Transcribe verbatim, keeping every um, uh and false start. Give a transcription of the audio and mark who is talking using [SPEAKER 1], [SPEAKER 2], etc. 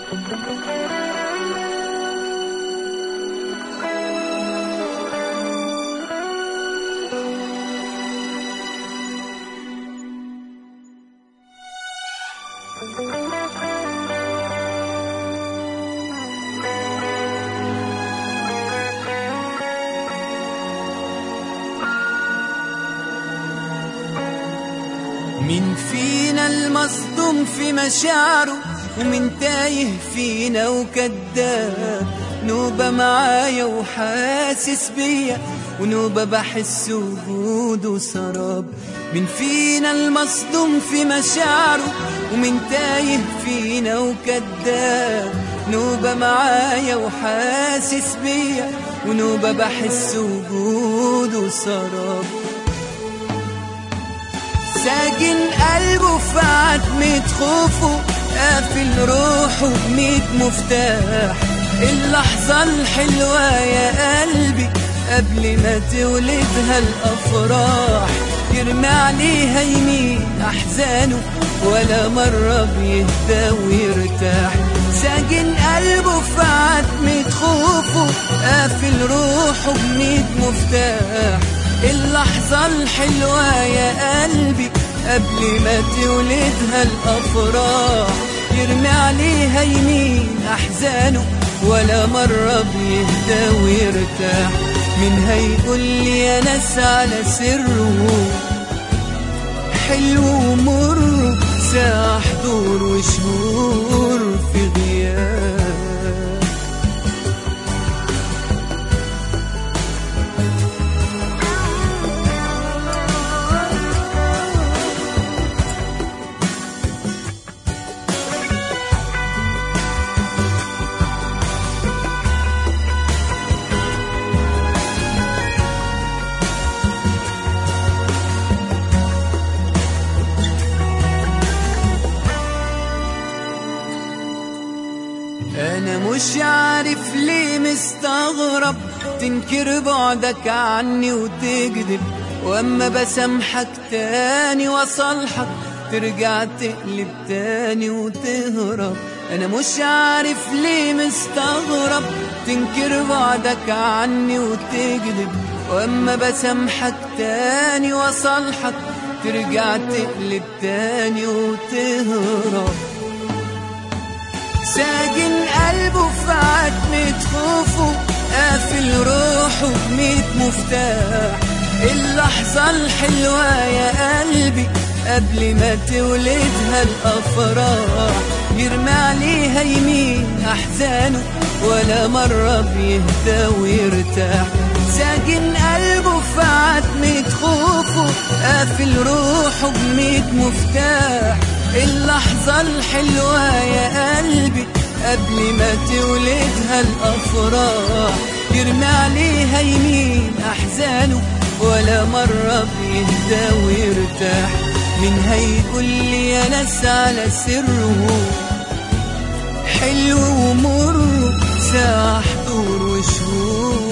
[SPEAKER 1] مين فينا المصدوم في مشاعره ومين تايه فينا وكداب؟ نوبة معايا وحاسس بيا ونوبة بحس وجوده سراب. مين فينا المصدوم في مشاعره ومين تايه فينا وكداب؟ نوبة معايا وحاسس بيا ونوبة بحس وجوده سراب. ساجن قلبه في عتمة خوفه، قافل روحه بميت مفتاح. اللحظة الحلوة يا قلبي قبل ما تولدها الأفراح، يرمي عليها يمين أحزانه ولا مرة بيهدى ويرتاح. ساجن قلبه في عتمة خوفه، قافل روحه بميت مفتاح. اللحظة الحلوة يا قلبي قبل ما تولدها الأفراح، يرمي عليها يمين أحزانه ولا مرة بيهدى ويرتاح. من هيقول لي يا ناس على سره حلو ومر، ساعة حضور وشهور في غياب. أنا مش عارف ليه مستغرب تنكر بعدك عني وتكذب، وأما بسامحك تاني وصالحك ترجع تقلب تاني وتهرب. أنا مش عارف ليه مستغرب تنكر بعدك عني وتكذب، وأما بسامحك تاني وصالحك ترجع تقلب تاني وتهرب. ساجن قلبه في عتمة خوفه، قافل روحه بميت مفتاح. اللحظة الحلوة يا قلبي قبل ما تولدها الأفراح، يرمي عليها يمين أحزانه ولا مرة بيهدى ويرتاح. ساجن قلبه في عتمة خوفه، قافل روحه بميت مفتاح. اللحظة الحلوة يا قلبي قبل ما تولدها الأفراح، يرمي عليها يمين أحزانه ولا مرة بيهدى ويرتاح. من هيقول لي يا ناس على سره حلو ومر، ساعة حضور وشهور